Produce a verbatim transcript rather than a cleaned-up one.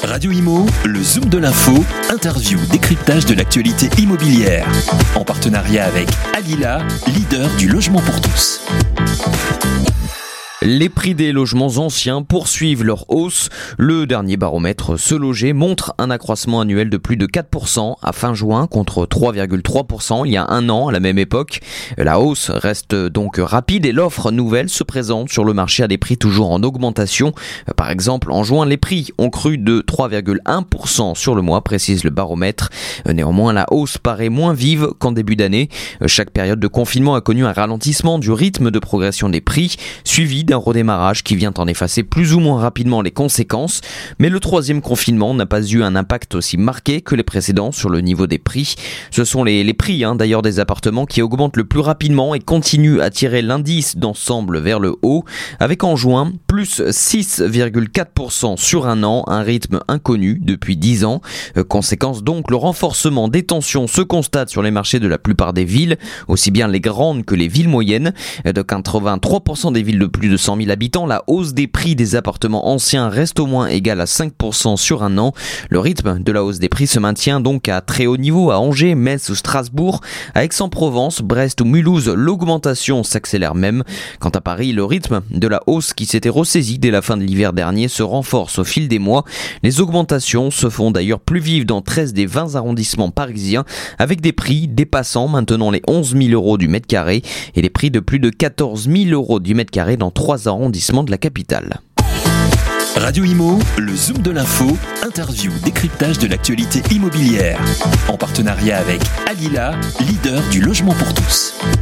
Radio Imo, le Zoom de l'info, interview, décryptage de l'actualité immobilière. En partenariat avec Alila, leader du logement pour tous. Les prix des logements anciens poursuivent leur hausse. Le dernier baromètre Se Loger montre un accroissement annuel de plus de quatre pour cent à fin juin contre trois virgule trois pour cent il y a un an à la même époque. La hausse reste donc rapide et l'offre nouvelle se présente sur le marché à des prix toujours en augmentation. Par exemple, en juin, les prix ont cru de trois virgule un pour cent sur le mois, précise le baromètre. Néanmoins, la hausse paraît moins vive qu'en début d'année. Chaque période de confinement a connu un ralentissement du rythme de progression des prix, suivi d'un redémarrage qui vient en effacer plus ou moins rapidement les conséquences. Mais le troisième confinement n'a pas eu un impact aussi marqué que les précédents sur le niveau des prix. Ce sont les, les prix hein, d'ailleurs des appartements qui augmentent le plus rapidement et continuent à tirer l'indice d'ensemble vers le haut, avec en juin plus six virgule quatre pour cent sur un an, un rythme inconnu depuis dix ans. Euh, conséquence donc, le renforcement des tensions se constate sur les marchés de la plupart des villes, aussi bien les grandes que les villes moyennes. De quatre-vingt-trois pour cent des villes de plus de cent mille habitants, la hausse des prix des appartements anciens reste au moins égale à cinq pour cent sur un an. Le rythme de la hausse des prix se maintient donc à très haut niveau à Angers, Metz ou Strasbourg. À Aix-en-Provence, Brest ou Mulhouse, l'augmentation s'accélère même. Quant à Paris, le rythme de la hausse qui s'était ressaisie dès la fin de l'hiver dernier se renforce au fil des mois. Les augmentations se font d'ailleurs plus vives dans treize des vingt arrondissements parisiens, avec des prix dépassant maintenant les onze mille euros du mètre carré et des prix de plus de quatorze mille euros du mètre carré dans trois arrondissements de la capitale. Radio Imo, le Zoom de l'info, interview, décryptage de l'actualité immobilière. En partenariat avec Alila, leader du logement pour tous.